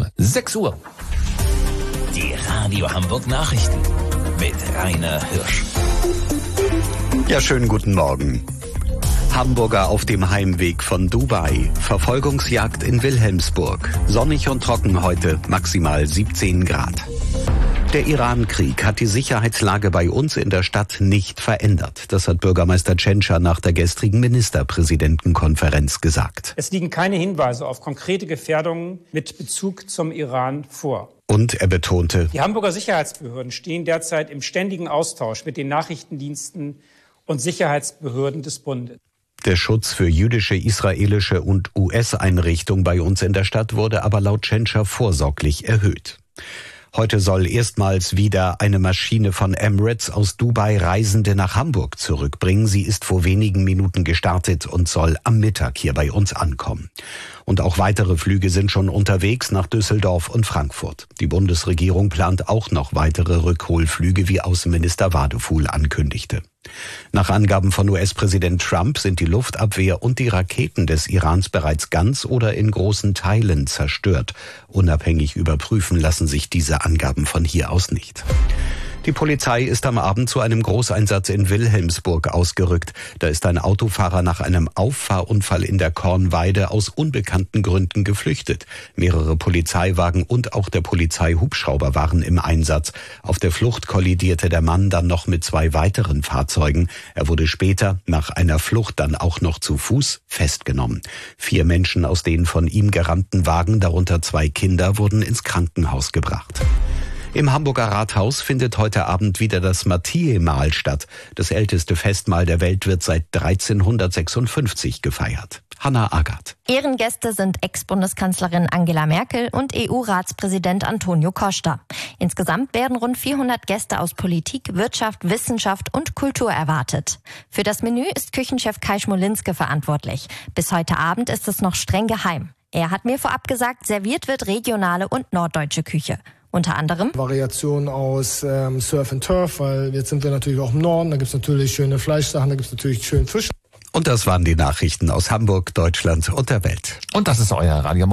6 Uhr. Die Radio Hamburg Nachrichten mit Rainer Hirsch. Ja, schönen guten Morgen. Hamburger auf dem Heimweg von Dubai. Verfolgungsjagd in Wilhelmsburg. Sonnig und trocken heute, maximal 17 Grad. Der Iran-Krieg hat die Sicherheitslage bei uns in der Stadt nicht verändert. Das hat Bürgermeister Tschentscher nach der gestrigen Ministerpräsidentenkonferenz gesagt. Es liegen keine Hinweise auf konkrete Gefährdungen mit Bezug zum Iran vor. Und er betonte, die Hamburger Sicherheitsbehörden stehen derzeit im ständigen Austausch mit den Nachrichtendiensten und Sicherheitsbehörden des Bundes. Der Schutz für jüdische, israelische und US-Einrichtungen bei uns in der Stadt wurde aber laut Tschentscher vorsorglich erhöht. Heute soll erstmals wieder eine Maschine von Emirates aus Dubai Reisende nach Hamburg zurückbringen. Sie ist vor wenigen Minuten gestartet und soll am Mittag hier bei uns ankommen. Und auch weitere Flüge sind schon unterwegs nach Düsseldorf und Frankfurt. Die Bundesregierung plant auch noch weitere Rückholflüge, wie Außenminister Wadefuhl ankündigte. Nach Angaben von US-Präsident Trump sind die Luftabwehr und die Raketen des Irans bereits ganz oder in großen Teilen zerstört. Unabhängig überprüfen lassen sich diese Angaben von hier aus nicht. Die Polizei ist am Abend zu einem Großeinsatz in Wilhelmsburg ausgerückt. Da ist ein Autofahrer nach einem Auffahrunfall in der Kornweide aus unbekannten Gründen geflüchtet. Mehrere Polizeiwagen und auch der Polizeihubschrauber waren im Einsatz. Auf der Flucht kollidierte der Mann dann noch mit 2 weiteren Fahrzeugen. Er wurde später nach einer Flucht dann auch noch zu Fuß festgenommen. 4 Menschen aus den von ihm gerammten Wagen, darunter 2 Kinder, wurden ins Krankenhaus gebracht. Im Hamburger Rathaus findet heute Abend wieder das Matthäi-Mahl statt. Das älteste Festmahl der Welt wird seit 1356 gefeiert. Hanna Agath. Ehrengäste sind Ex-Bundeskanzlerin Angela Merkel und EU-Ratspräsident Antonio Costa. Insgesamt werden rund 400 Gäste aus Politik, Wirtschaft, Wissenschaft und Kultur erwartet. Für das Menü ist Küchenchef Kai Schmolinske verantwortlich. Bis heute Abend ist es noch streng geheim. Er hat mir vorab gesagt, serviert wird regionale und norddeutsche Küche. Unter anderem Variationen aus Surf and Turf, weil jetzt sind wir natürlich auch im Norden, da gibt es natürlich schöne Fleischsachen, da gibt es natürlich schönen Fisch. Und das waren die Nachrichten aus Hamburg, Deutschland und der Welt. Und das ist euer Radio